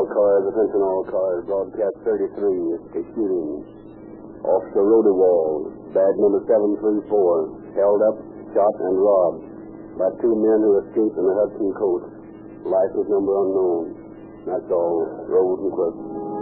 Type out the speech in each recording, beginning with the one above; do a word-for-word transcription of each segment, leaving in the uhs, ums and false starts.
cars, attention all cars. Broadcast thirty-three, a shooting. Officer Rodewald, badge number seven three four, held up, shot, and robbed by two men who escaped in a Hudson coach. License number unknown. That's all. Road and quit.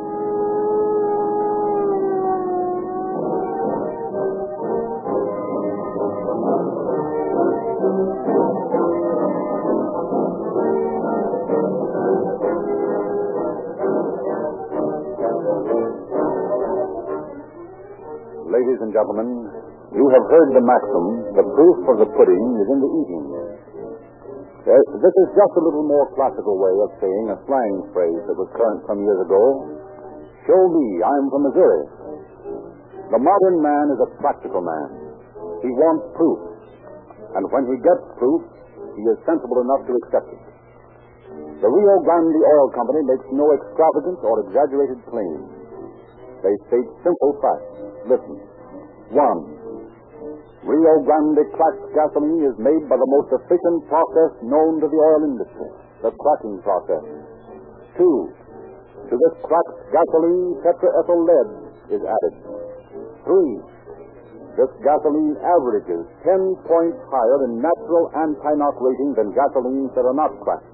Ladies and gentlemen, you have heard the maxim, the proof of the pudding is in the eating. Yes, this is just a little more classical way of saying a slang phrase that was current some years ago. Show me, I'm from Missouri. The modern man is a practical man. He wants proof. And when he gets proof, he is sensible enough to accept it. The Rio Grande Oil Company makes no extravagant or exaggerated claims. They state simple facts. Listen. One, Rio Grande cracked gasoline is made by the most efficient process known to the oil industry, the cracking process. Two, to this cracked gasoline, tetraethyl lead is added. Three, this gasoline averages ten points higher in natural anti-knock rating than gasolines that are not cracked.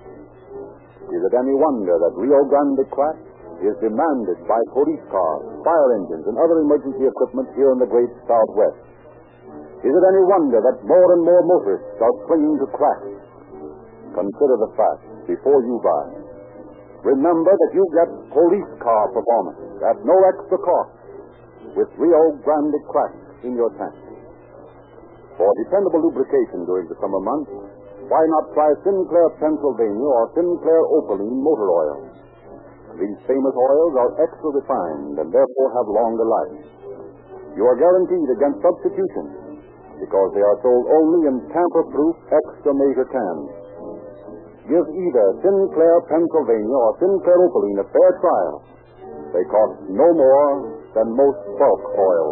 Is it any wonder that Rio Grande crack is demanded by police cars, fire engines, and other emergency equipment here in the great Southwest? Is it any wonder that more and more motorists are swinging to crack? Consider the facts before you buy. Remember that you get police car performance at no extra cost with Rio Grande crack in your tank. For dependable lubrication during the summer months, why not try Sinclair Pennsylvania or Sinclair Opaline motor oil? These famous oils are extra refined and therefore have longer life. You are guaranteed against substitution because they are sold only in tamper-proof extra major cans. Give either Sinclair Pennsylvania or Sinclair Opaline a fair trial. They cost no more than most bulk oils.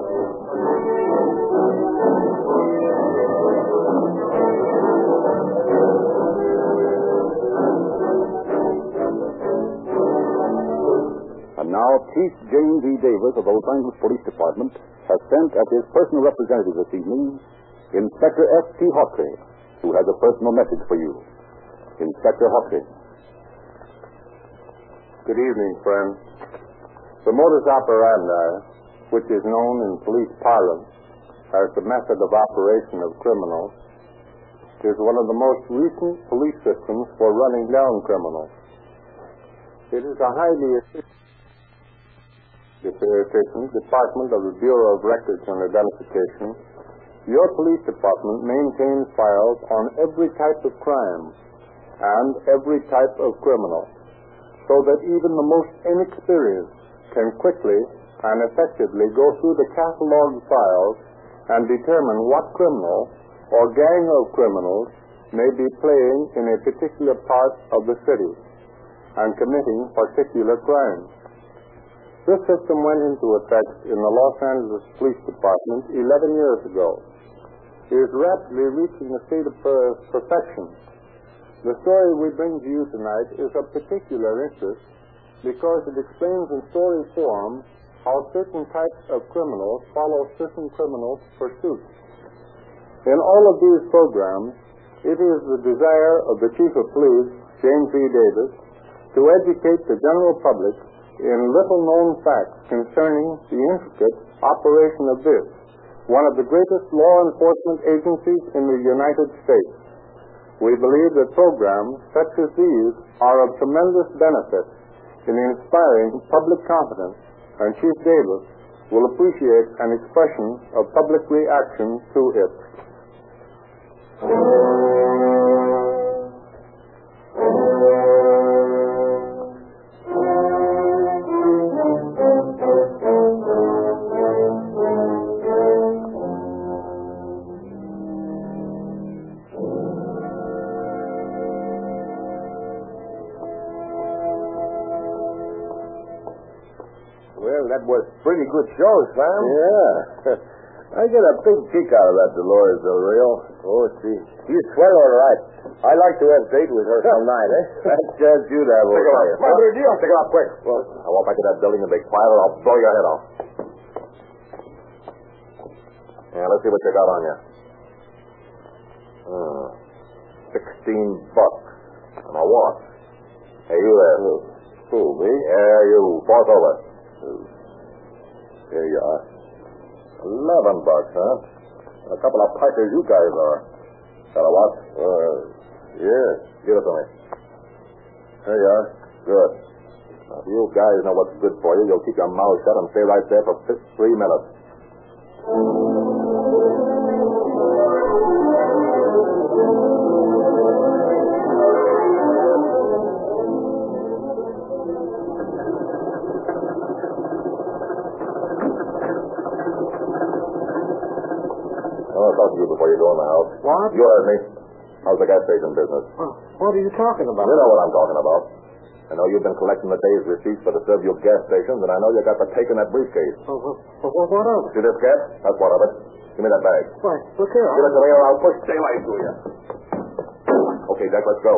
And now, Chief James E. Davis of the Los Angeles Police Department has sent as his personal representative this evening Inspector S T. Hawtrey, who has a personal message for you. Inspector Hawtrey. Good evening, friends. The modus operandi, which is known in police parlance as the method of operation of criminals, is one of the most recent police systems for running down criminals. It is a highly efficient department of the Bureau of Records and Identification. Your police department maintains files on every type of crime and every type of criminal, so that even the most inexperienced can quickly and effectively go through the catalog files and determine what criminal or gang of criminals may be playing in a particular part of the city and committing particular crimes. This system went into effect in the Los Angeles Police Department eleven years ago. It is rapidly reaching a state of perfection. The story we bring to you tonight is of particular interest because it explains in story form how certain types of criminals follow certain criminals' pursuits. In all of these programs, it is the desire of the Chief of Police, James E. Davis, to educate the general public in little-known facts concerning the intricate operation of this, one of the greatest law enforcement agencies in the United States. We believe that programs such as these are of tremendous benefit in inspiring public confidence, and Chief Davis will appreciate an expression of public reaction to it. That was pretty good show, Sam. Yeah. I get a big kick out of that Dolores Del Rio. Oh, she, she's swell, all right. I like to have date with her some night, eh? That's just you there, Pick her up. Come on, deal. Pick her up quick. Well, I walk back to that building and be quiet or I'll blow your head off. Yeah, let's see what you got on you. Uh, Sixteen bucks. And a watch. Hey, you there. Who, me? Yeah, you. Forth over. Here you are. Eleven bucks, huh? A couple of pikers you guys are. Got a watch? Uh, yeah. Give it to me. Here you are. Good. Now, if you guys know what's good for you, you'll keep your mouth shut and stay right there for three minutes. I want to talk to you before you go in the house. What? You heard me. How's the gas station business? Well, what are you talking about? You know what I'm talking about. I know you've been collecting the day's receipts for the Serbia gas stations, and I know you got the take in that briefcase. Well, well, well, what of it? See this gas? That's one of it. Give me that bag. Why, look here. Give it to me or I'll push daylight through you. Okay, Jack, let's go.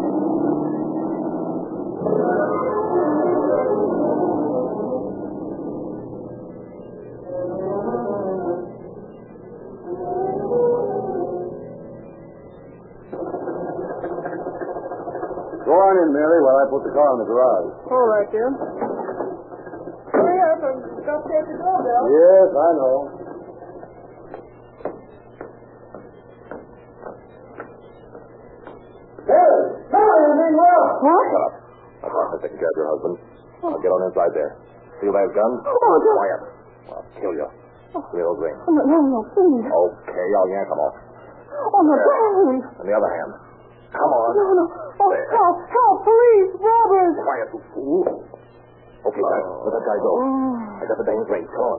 Go on in, Mary, while I put the car in the garage. All right, Jim. Hurry up and don't take the doorbell. Yes, I know. Mary! Mary, you mean well? What? Shut up. I'll talk to taking care of your husband. I'll get on inside there. See that gun? Oh, no. Quiet. I'll kill you. Give me those rings. Oh, no, no, please. Okay, I'll yank them off. Oh, no, please. And the other hand. Come on. No, no. Oh, help, help, police, robbers. Quiet, you fool. Okay, Jack, let that guy go. Oh. I got the dame's ring. Come on.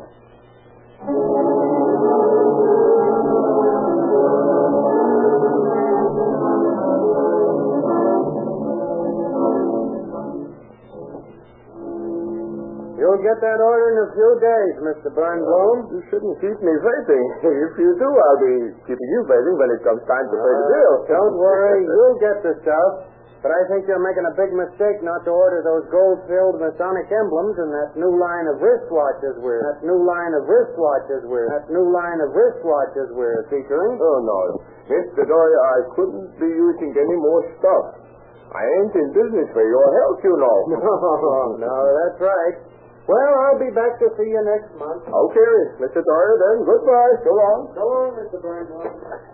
You'll get that order in a few days, Mister Birnbaum. You shouldn't keep me waiting. If you do, I'll be keeping you waiting when it comes time to pay the bill. Don't worry, you'll get the stuff. But I think you're making a big mistake not to order those gold-filled Masonic emblems and that new line of wristwatches we're... That new line of wristwatches we're... That new line of wristwatches we're featuring. Oh, no. Mister Doyle, I couldn't be using any more stuff. I ain't in business for your help, you know. No, no, that's right. Well, I'll be back to see you next month. Okay, Mister Doyle, then. Goodbye. So long. So long, Mister Birnbaum.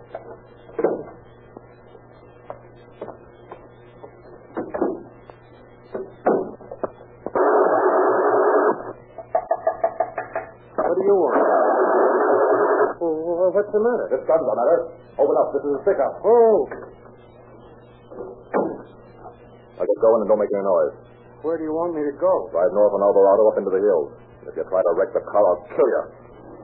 What do you want? Well, what's the matter? This gun's the matter. Open up. This is a stick-up. Oh, Now get going and don't make any noise. where do you want me to go? Drive north on Alvarado up into the hills. If you try to wreck the car, I'll kill you.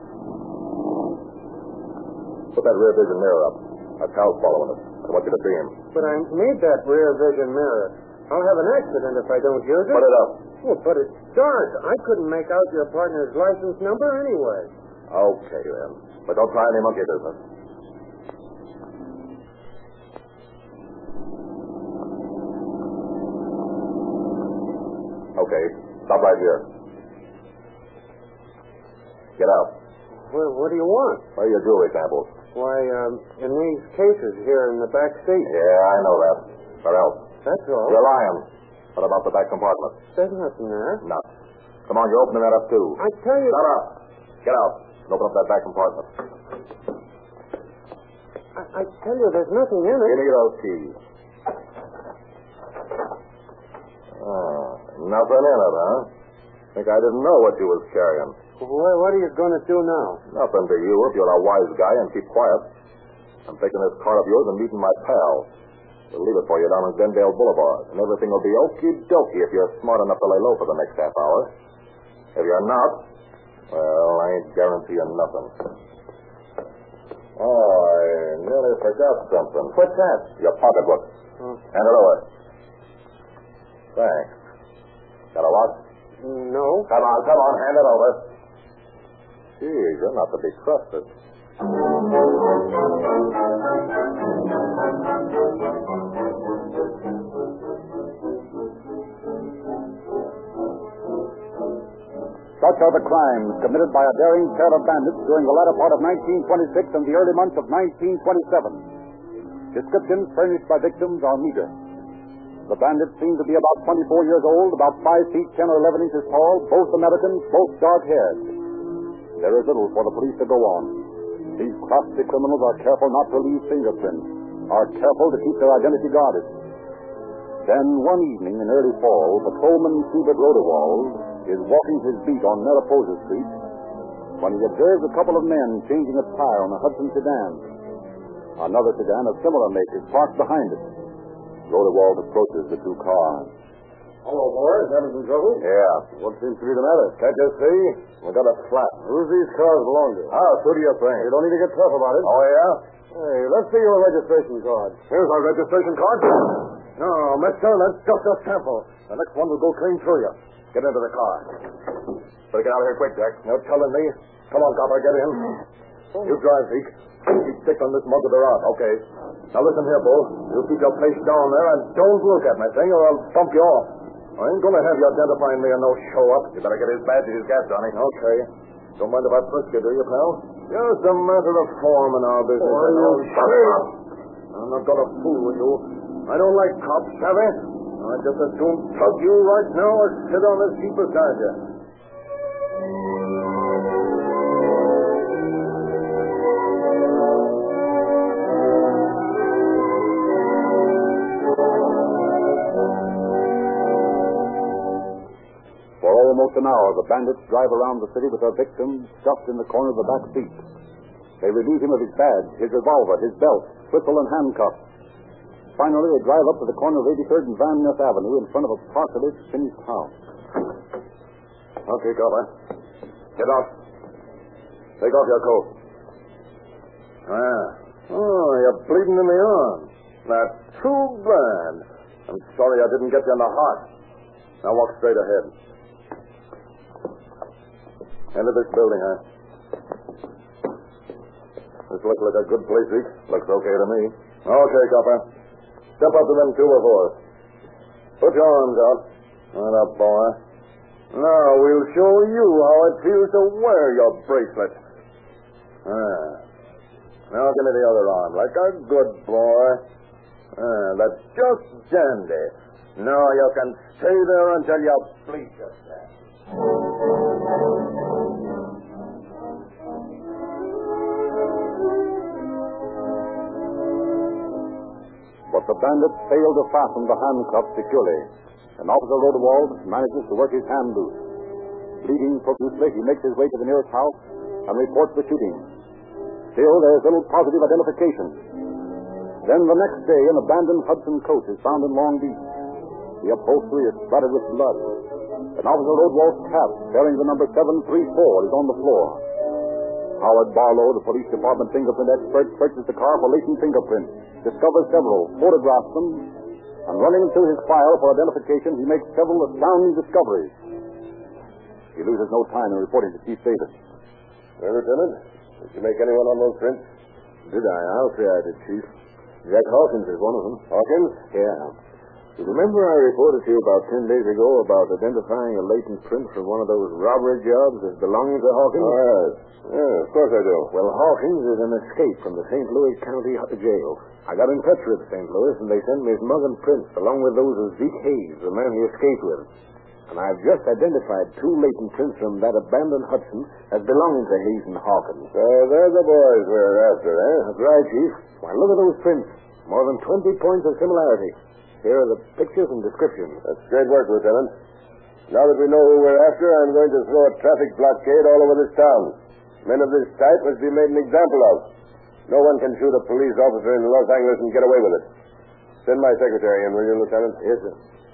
Put that rear vision mirror up. That cow's following us. I want you to see him. But I need that rear vision mirror. I'll have an accident if I don't use it. Put it up. Oh, but it's dark. I couldn't make out your partner's license number anyway. Okay, then. But don't try any monkey business. Okay, stop right here. Get out. Well, what do you want? Where are your jewelry samples? Why, um, in these cases here in the back seat. Yeah, I know that. Where else? That's all. You're lying. What about the back compartment? There's nothing there. No. Come on, you're opening that up, too. I tell you... Shut up. Get out. And open up that back compartment. I, I tell you, there's nothing in it. Give me those keys. Ah, nothing in it, huh? Think I didn't know what you was carrying. Well, what are you going to do now? Nothing to you if you're a wise guy and keep quiet. I'm taking this car of yours and meeting my pal. We'll leave it for you down on Glendale Boulevard, and everything will be okie-dokie if you're smart enough to lay low for the next half hour. If you're not, well, I ain't guaranteeing nothing. Oh, I nearly forgot something. What's that? Your pocketbook. Oh. Hand it over. Thanks. Got a watch? No. Come on, come on, hand it over. Gee, you're not to be trusted. Such are the crimes committed by a daring pair of bandits during the latter part of nineteen twenty-six and the early months of nineteen twenty-seven. Descriptions furnished by victims are meager. The bandits seem to be about twenty-four years old, about five feet ten or eleven inches tall, both Americans, both dark-haired. There is little for the police to go on. These crafty criminals are careful not to leave fingerprints, are careful to keep their identity guarded. Then one evening in early fall, patrolman Hubert Rodewald is walking his beat on Mariposa Street when he observes a couple of men changing a tire on a Hudson sedan. Another sedan of similar make is parked behind it. Rodewald approaches the two cars. Hello, boys. Having some trouble? Yeah. What seems to be the matter? Can't you see? We got a flat. Who's these cars belong to? Ah, who do you think? You don't need to get tough about it. Oh, yeah? Hey, let's see your registration card. Here's our registration card. No, mister, that's just a sample. The next one will go clean through you. Get into the car. Better get out of here quick, Jack. You're telling me? Come on, copper, get in. You drive, Zeke. Keep stick on this mug of the rod. Okay. Now listen here, Bull. You keep your face down there and don't look at me, thing, or I'll bump you off. I ain't going to have you identifying me and no show up. You better get his badge and his gas, Johnny. Okay. Don't mind if I frisk you, do you, pal? Just a matter of form in our business. Oh, you shut up. I'm not going to fool with you. I don't like cops, savvy. I'd just as soon tug you right now as sit on this seat beside you. For almost an hour, the bandits drive around the city with their victim stuffed in the corner of the back seat. They relieve him of his badge, his revolver, his belt, whistle, and handcuffs. Finally, they drive up to the corner of eighty-third and Van Ness Avenue in front of a partially finished house. Okay, copper. Get off. Take off your coat. Ah. Oh, you're bleeding in the arm. That's too bad. I'm sorry I didn't get you in the heart. Now walk straight ahead. Enter this building, huh? This looks like a good place, Zeke. Looks okay to me. Okay, copper. Step up to them two before us. Put your arms out. Right up, boy. Now we'll show you how it feels to wear your bracelet. Ah. Now give me the other arm, like a good boy. Ah, that's just dandy. Now you can stay there until you bleed yourself. But the bandits fail to fasten the handcuffs securely, and Officer Rodewald manages to work his hand loose. Bleeding profusely, he makes his way to the nearest house and reports the shooting. Still, there is little positive identification. Then the next day, an abandoned Hudson coach is found in Long Beach. The upholstery is splattered with blood. And Officer Rodewald's cap, bearing the number seven three four, is on the floor. Howard Barlow, the police department fingerprint expert, searches the car for latent fingerprints, discovers several, photographs them, and running through his file for identification, he makes several astounding discoveries. He loses no time in reporting to Chief Davis. Well, Lieutenant, did you make anyone on those prints? Did I? I'll say I did, Chief. Jack Hawkins is one of them. Hawkins? Yeah. You remember I reported to you about ten days ago about identifying a latent print from one of those robbery jobs as belonging to Hawkins? Oh, yes. Yeah, of course I do. Well, Hawkins is an escape from the Saint Louis County Jail. I got in touch with Saint Louis, and they sent me his mug and prints, along with those of Zeke Hayes, the man he escaped with. And I've just identified two latent prints from that abandoned Hudson as belonging to Hayes and Hawkins. So they're the boys we're after, eh? That's right, Chief. Why, look at those prints. More than twenty points of similarity. Here are the pictures and descriptions. That's great work, Lieutenant. Now that we know who we're after, I'm going to throw a traffic blockade all over this town. Men of this type must be made an example of. No one can shoot a police officer in Los Angeles and get away with it. Send my secretary in, will you, Lieutenant? Yes, sir.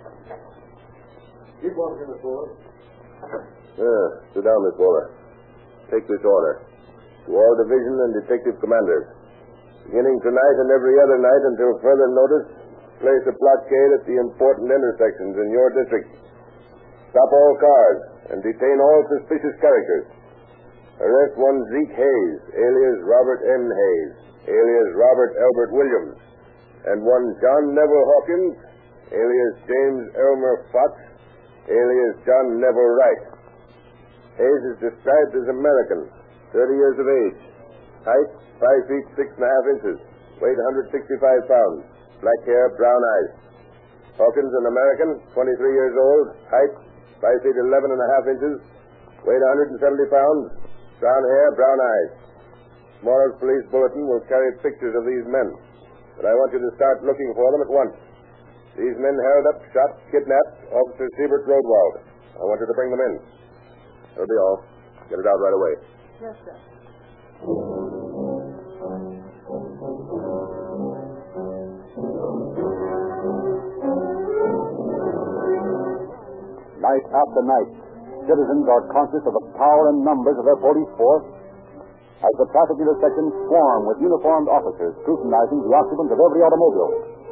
Keep walking, Miss Fuller. Yeah, sit down, Miss Fuller. Take this order. To all division and detective commanders. Beginning tonight and every other night until further notice, place a blockade at the important intersections in your district. Stop all cars and detain all suspicious characters. Arrest one Zeke Hayes, alias Robert M. Hayes, alias Robert Albert Williams, and one John Neville Hawkins, alias James Elmer Fox, alias John Neville Wright. Hayes is described as American, thirty years of age. Height, five feet six and a half inches. Weight, one hundred sixty-five pounds. Black hair, brown eyes. Hawkins, an American, twenty-three years old. Height, five feet eleven and a half inches. Weight, one hundred seventy pounds. Brown hair, brown eyes. Tomorrow's police bulletin will carry pictures of these men. But I want you to start looking for them at once. These men held up, shot, kidnapped Officer Siebert Rodewald. I want you to bring them in. That'll be all. Get it out right away. Yes, sir. Night after night, citizens are conscious of the power and numbers of their police force as the traffic intersections swarm with uniformed officers scrutinizing the occupants of every automobile.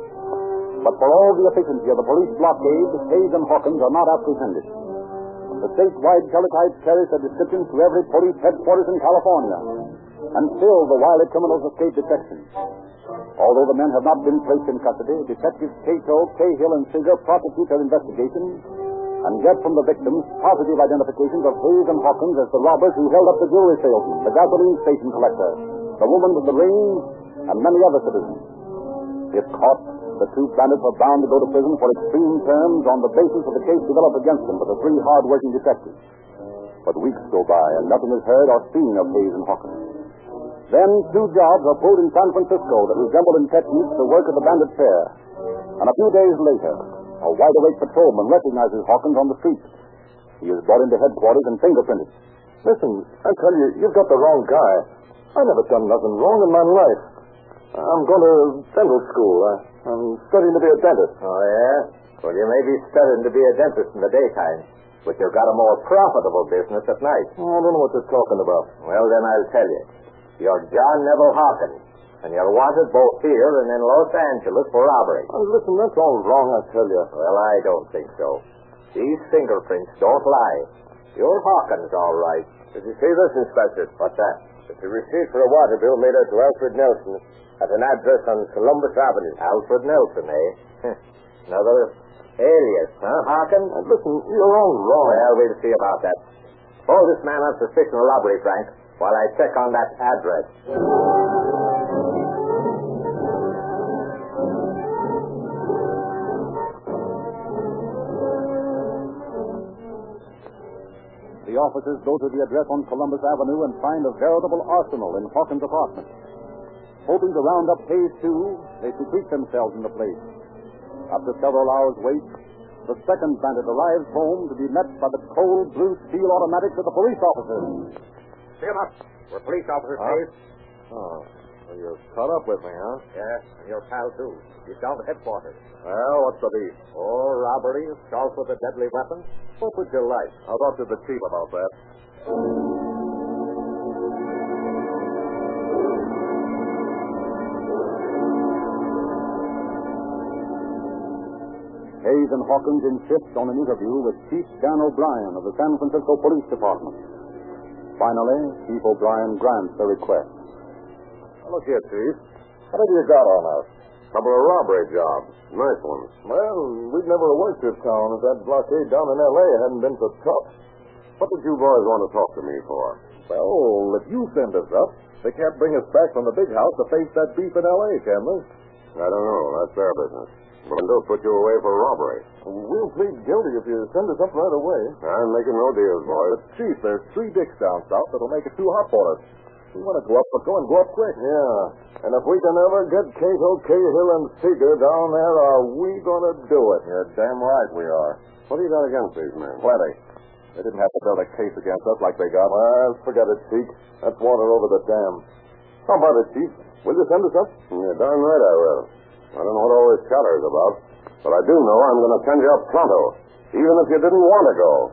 But for all the efficiency of the police blockade, Hayes and Hawkins are not apprehended. The statewide teletype carries a description to every police headquarters in California, and still the wily criminals escape detection. Although the men have not been placed in custody, Detectives Cato, Cahill, and Singer prosecute their investigation and get from the victims positive identifications of Hayes and Hawkins as the robbers who held up the jewelry salesman, the gasoline station collector, the woman with the ring, and many other citizens. If caught, the two bandits are bound to go to prison for extreme terms on the basis of the case developed against them by the three hard-working detectives. But weeks go by, and nothing is heard or seen of Hayes and Hawkins. Then two jobs are pulled in San Francisco that resemble in technique the work of the bandit pair. And a few days later, a wide-awake patrolman recognizes Hawkins on the street. He is brought into headquarters and fingerprinted. Listen, I tell you, you've got the wrong guy. I never done nothing wrong in my life. I'm going to dental school. I, I'm studying to be a dentist. Oh, yeah? Well, you may be studying to be a dentist in the daytime, but you've got a more profitable business at night. Oh, I don't know what you're talking about. Well, then I'll tell you. You're John Neville Hawkins, and you're wanted both here and in Los Angeles for robbery. Oh, listen, that's all wrong, I tell you. Well, I don't think so. These fingerprints don't lie. You're Hawkins, all right. Did you see this, Inspector? What's that? It's a receipt for a water bill made out to Alfred Nelson at an address on Columbus Avenue. Alfred Nelson, eh? Another alias, huh, Hawkins? Uh, listen, you're all wrong. Well, we'll see about that. Hold this man on suspicion of robbery, Frank, while I check on that address. The officers go to the address on Columbus Avenue and find a veritable arsenal in Hawkins' apartment. Hoping to round up Hayes, too, they secrete themselves in the place. After several hours' wait, the second bandit arrives home to be met by the cold blue steel automatics of the police officers. See him up. We're police officers, Huh? Hayes. Oh, well, you're caught up with me, huh? Yes, and your pal, too. He's down to headquarters. Well, what's the beef? Oh, robbery, assault with a deadly weapon. What would you like? I'll talk to the chief about that. Hayes and Hawkins insist on an interview with Chief Dan O'Brien of the San Francisco Police Department. Finally, Chief O'Brien grants the request. Look here, Chief. What have you got on us? Couple of robbery jobs. Nice ones. Well, we'd never have worked this town if that blockade down in L A hadn't been so tough. What did you boys want to talk to me for? Well, if you send us up, they can't bring us back from the big house to face that beef in L A, can they? I don't know. That's their business. But they'll put you away for robbery. We'll plead guilty if you send us up right away. I'm making no deals, boys. But, Chief, there's three dicks down south that'll make it too hot for us. We want to go up, but go and go up quick. Yeah. And if we can ever get Cato, Cahill, and Seeger down there, are we going to do it? You're damn right we are. What do you got against these men? Plenty. They didn't have to build a case against us like they got. Well, forget it, Chief. That's water over the dam. How about it, Chief? Will you send us up? You're darn right I will. I don't know what all this chatter is about, but I do know I'm going to send you up pronto, even if you didn't want to go.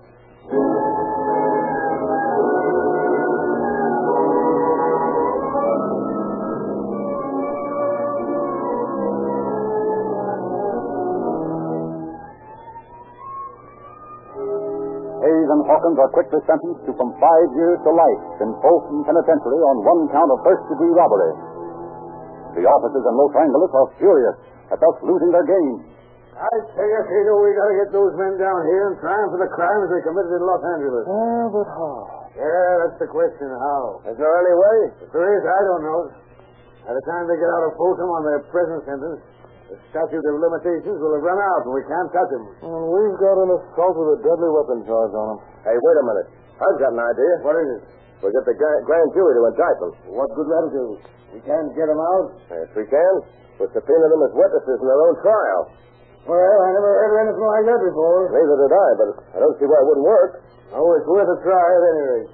Hayes and Hawkins are quickly sentenced to from five years to life in Folsom Penitentiary on one count of first-degree robbery. The officers in Los Angeles are furious at thus losing their game, I tell you, Cato, we gotta get those men down here and try them for the crimes they committed in Los Angeles. Ah, but how? Yeah, that's the question, how. Is there any way? If there is, I don't know. By the time they get out of Folsom on their present sentence, the statute of limitations will have run out and we can't touch them. Well, we've got an assault with a deadly weapon charge on them. Hey, wait a minute. I've got an idea. What is it? We'll get the gra- grand jury to indict them. What good that'll do? We can't get them out. Yes, we can. We'll subpoena them as witnesses in their own trial. Well, I never heard of anything like that before. Neither did I, but I don't see why it wouldn't work. Oh, it's worth a try at any rate.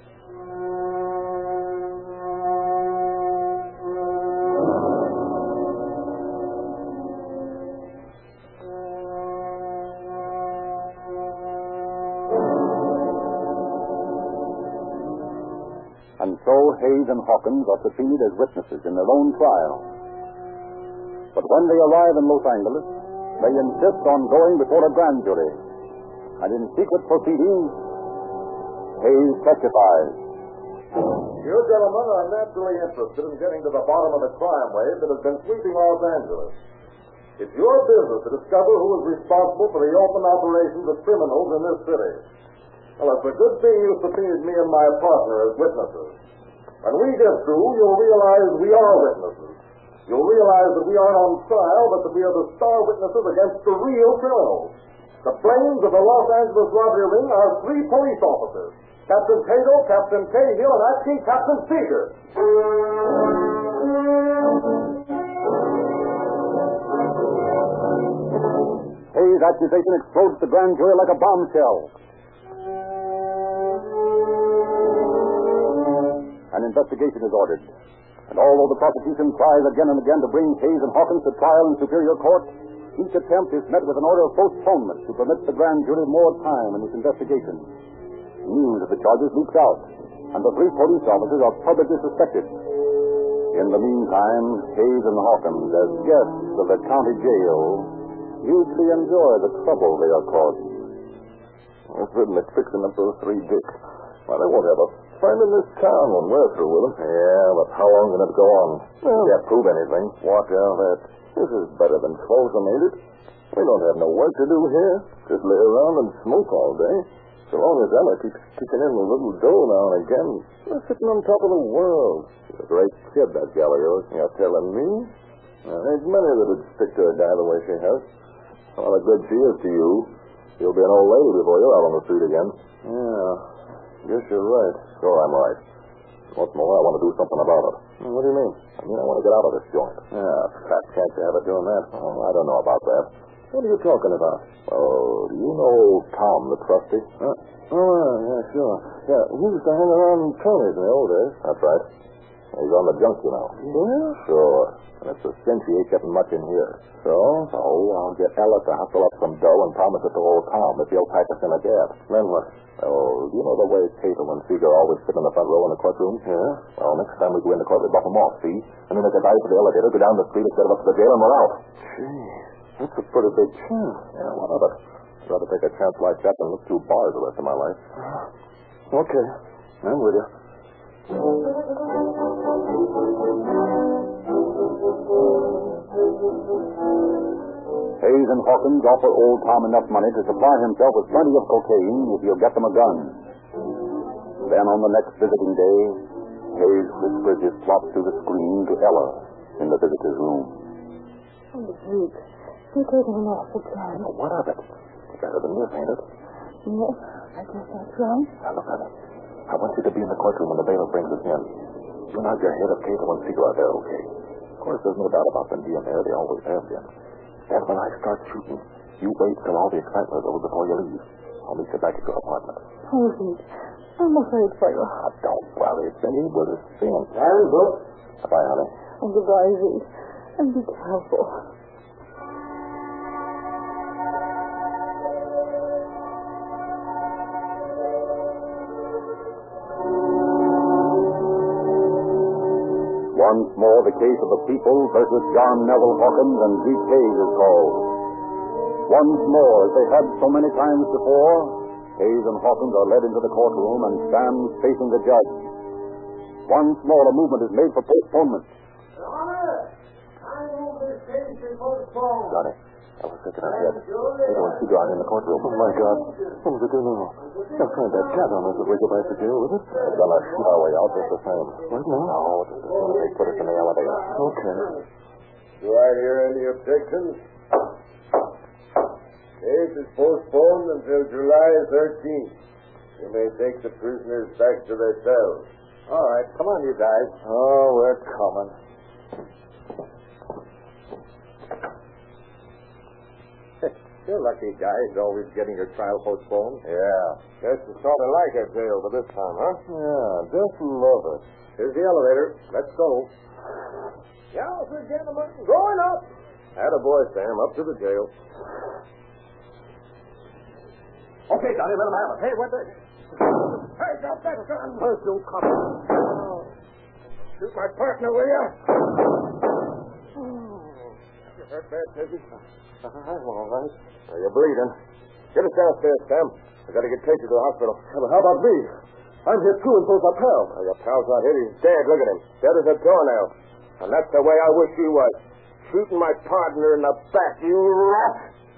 And so Hayes and Hawkins are subpoenaed as witnesses in their own trial. But when they arrive in Los Angeles, they insist on going before a grand jury. And in secret proceedings, Hayes testifies. You gentlemen are naturally interested in getting to the bottom of the crime wave that has been sweeping Los Angeles. It's your business to discover who is responsible for the open operations of criminals in this city. Well, it's a good thing you subpoenaed me and my partner as witnesses. When we get through, you'll realize we are witnesses. You'll realize that we aren't on trial, but that we are the star witnesses against the real criminals. The brains of the Los Angeles robbery ring are three police officers. Captain Cato, Captain Cahill, and acting Captain Seeger. Hayes' accusation explodes the grand jury like a bombshell. An investigation is ordered. And although the prosecution tries again and again to bring Hayes and Hawkins to trial in Superior Court, each attempt is met with an order of postponement to permit the grand jury more time in its investigation. News of the charges leaks out, and the three police officers are publicly suspected. In the meantime, Hayes and Hawkins, as guests of the county jail, hugely enjoy the trouble they are causing. It's certainly fixing up those three dicks. Why, they won't have a friend in this town when we're through with them. Yeah, but how long can it go on? Well, can't prove anything. Watch out, that. This is better than Folsom, ain't it? We don't have no work to do here. Just lay around and smoke all day. So long as Ella keeps kicking in a little dough now and again, we're sitting on top of the world. She's a great kid, that gal of yours. You're telling me? There ain't many that would stick to her dad the way she has. All the good she is to you, you'll be an old lady before you're out on the street again. Yeah, guess you're right. Sure, I'm right. Once in a while, I want to do something about it. What do you mean? I mean, I want to get out of this joint. Yeah, fat chance you have it doing that. Oh, I don't know about that. What are you talking about? Oh, do you know Tom, the trustee? Huh? Oh, yeah, sure. Yeah, he used to hang around Tony's in the old days. That's right. He's on the junk, you know. Yeah? Sure. And it's a cinch he ain't getting much in here. So? Oh, I'll get Ella to hustle up some dough and promise it to old Tom if he'll pack us in a gap. Then what? Oh, you know the way Cato and Seeger always sit in the front row in the courtroom? Yeah. Well, next time we go in the court, we buff them off, see? And then they get dive for the elevator, go down the street instead of up to the jail, and we're out. Gee, that's a pretty big chance. Yeah, what of it? I'd rather take a chance like that than look through bars the rest of my life. Okay. I'm with you. Hayes and Hawkins offer old Tom enough money to supply himself with plenty of cocaine if he'll get them a gun. Then on the next visiting day, Hayes whispers his plot through the screen to Ella in the visitor's room. Oh, Duke, you're taking an awful time. Oh, what of it? Better than this, ain't it? Yes, I guess that's right. Now, look at it. I want you to be in the courtroom when the bailiff brings us in. You nod your head if Cato and Seeger are there, okay? Of course, there's no doubt about them being there. They always have been. Then when I start shooting, you wait till all the excitement is over before you leave. I'll meet you back at your apartment. Oh, Duke, I'm afraid for you. Ah, don't worry, Benny. We'll just see him. Time, Book. Bye, honey. And goodbye, Zeke. And be careful. Once more, the case of the people versus John Neville Hawkins and Zeke Hayes is called. Once more, as they had so many times before, Hayes and Hawkins are led into the courtroom and stand facing the judge. Once more, a movement is made for postponement. Your Honor, I move this case be postponed. Got it. I was thinking ahead. They don't see out in the courtroom. Oh, my God. What was it doing now? I'll find that cat on us if we go back to jail with it. They're going to shoot our way out just the same. What now? No, just as soon as they put us in the elevator. Okay. Do I hear any objections? Case is postponed until July thirteenth. You may take the prisoners back to their cells. All right, come on, you guys. Oh, we're coming. You're lucky, guys, always getting your trial postponed. Yeah. Guess you sort of like our jail for this time, huh? Yeah, just love it. Here's the elevator. Let's go. Yeah, sir, gentlemen, going up. Attaboy, Sam. Up to the jail. Okay, Johnny, let him have it. Hey, what the... Hey, drop that gun. First, you come. Shoot my partner, will you? You hurt bad, Peggy? I'm all right. Now, you're bleeding. Get us downstairs, Sam. I got to get Casey to the hospital. Well, how about me? I'm here too, and so's my pal. Now, your pal's not hit. He's dead. Look at him. Dead as a doornail. And that's the way I wish he was. Shooting my partner in the back, you rat.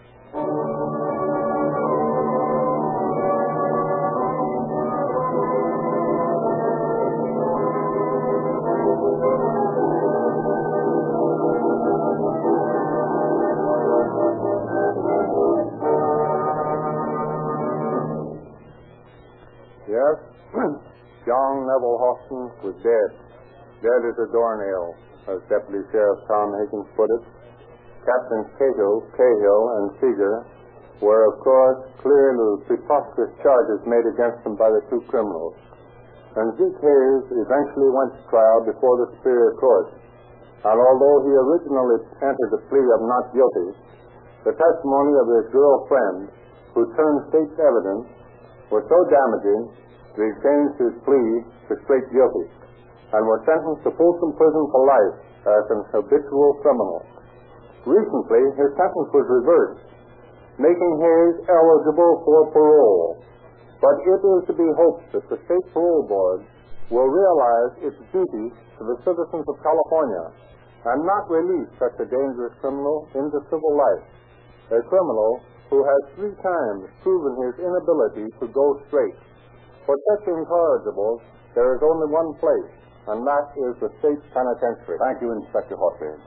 Yes? John Neville Hawkins was dead. Dead as a doornail, as Deputy Sheriff Tom Higgins put it. Captains Cahill, Cahill, and Seeger were, of course, clear of the preposterous charges made against them by the two criminals. And Zeke Hayes eventually went to trial before the Superior Court. And although he originally entered the plea of not guilty, the testimony of his girlfriend, who turned state's evidence, was so damaging that he changed his plea to straight guilty and was sentenced to Folsom Prison for life as an habitual criminal. Recently, his sentence was reversed, making Hayes eligible for parole. But it is to be hoped that the State Parole Board will realize its duty to the citizens of California and not release such a dangerous criminal into civil life, a criminal who has three times proven his inability to go straight. For such incorrigibles, there is only one place, and that is the state penitentiary. Thank you, Inspector Hawkins.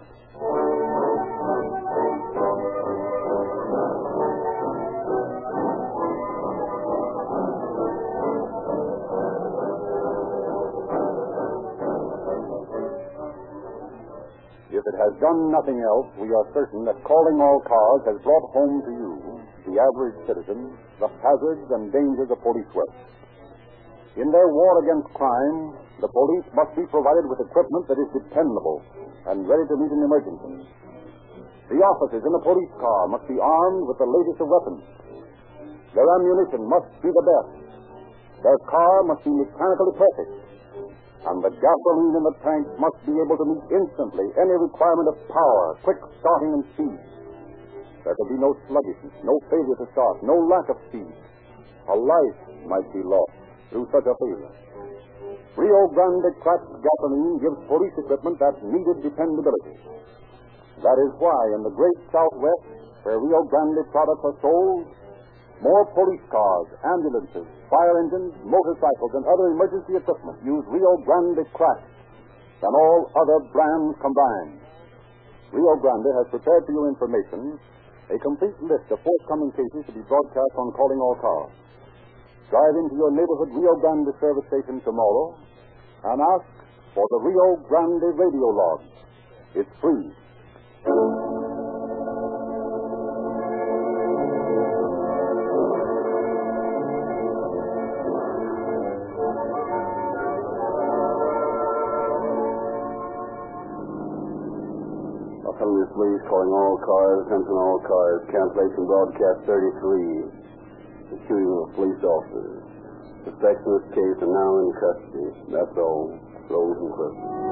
If it has done nothing else, we are certain that Calling All Cars has brought home to you, the average citizen, the hazards and dangers of police work. In their war against crime, the police must be provided with equipment that is dependable and ready to meet an emergency. The officers in a police car must be armed with the latest of weapons. Their ammunition must be the best. Their car must be mechanically perfect. And the gasoline in the tank must be able to meet instantly any requirement of power, quick starting and speed. There could be no sluggishness, no failure to start, no lack of speed. A life might be lost through such a failure. Rio Grande cracked gasoline gives police equipment that needed dependability. That is why in the great Southwest, where Rio Grande products are sold, more police cars, ambulances, fire engines, motorcycles, and other emergency equipment use Rio Grande cracked than all other brands combined. Rio Grande has prepared for your information a complete list of forthcoming cases to be broadcast on Calling All Cars. Drive into your neighborhood Rio Grande service station tomorrow and ask for the Rio Grande radio log. It's free. Los Angeles Police calling all cars, attention all cars, cancellation broadcast thirty-three. The shooting of police officers. Suspects in this case are now in custody. That's all. Rose and Clifton.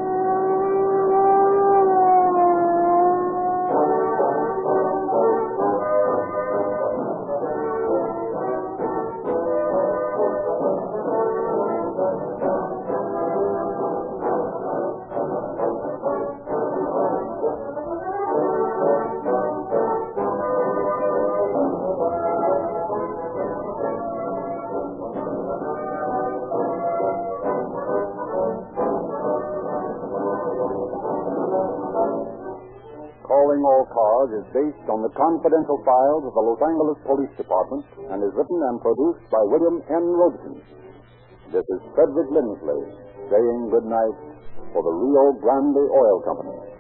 Searching All Cars is based on the confidential files of the Los Angeles Police Department and is written and produced by William N. Robeson. This is Frederick Lindsley saying good night for the Rio Grande Oil Company.